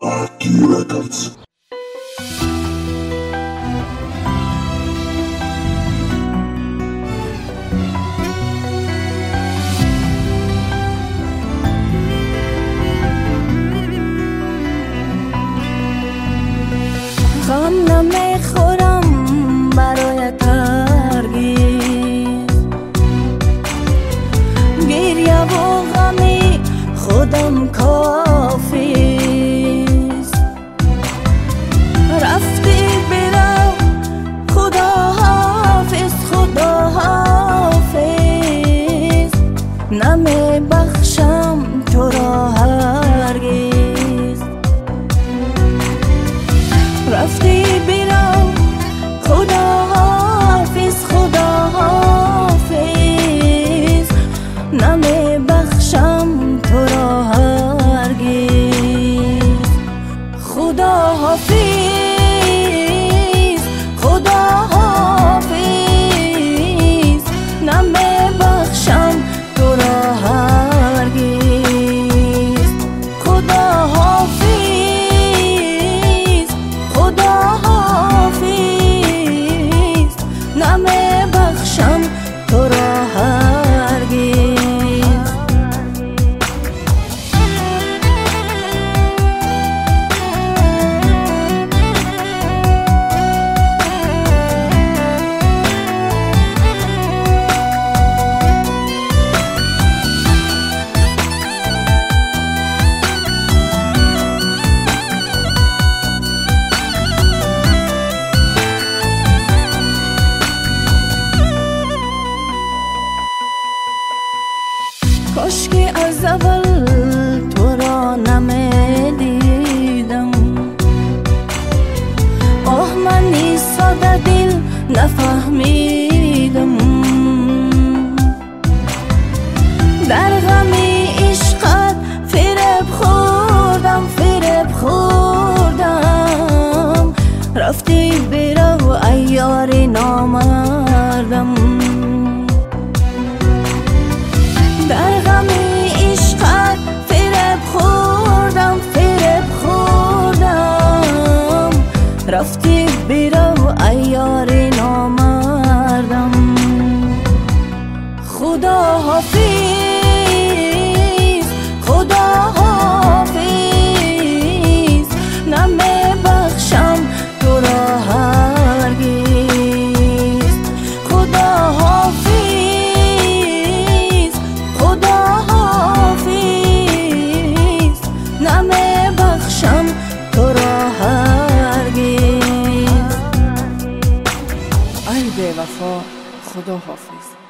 Records. غم نمیخورم برای ترگیز، گریه و غمی خودم کافیست. رفتی برو خدا حافظ، خدا حافظ، نمیبخشم تو را هرگز. رفتی برو خدا حافظ، خدا حافظ، نمیبخشم تو را هرگز. خدا حافظ، خدا حافظ، نمیبخشم تو را هرگز. خدا حافظ، خدا حافظ، نمیبخشم تو را هرگز. کاش که از اول تو را نمیدیدم. آه من ساده دل نفهمیدم. در غم عشقت فریب خوردم، فریب خوردم. رفتی برو ای یار نامردم. در غم عشقت فریب خوردم، فریب خوردم. رفتی برو ای یار نامردم. خدا حافظ، خدا حافظ، نمیبخشم تو را هرگز. خدا حافظ، خدا حافظ، نمیبخشم تو را هرگز. ای بی وفا خدا حافظ.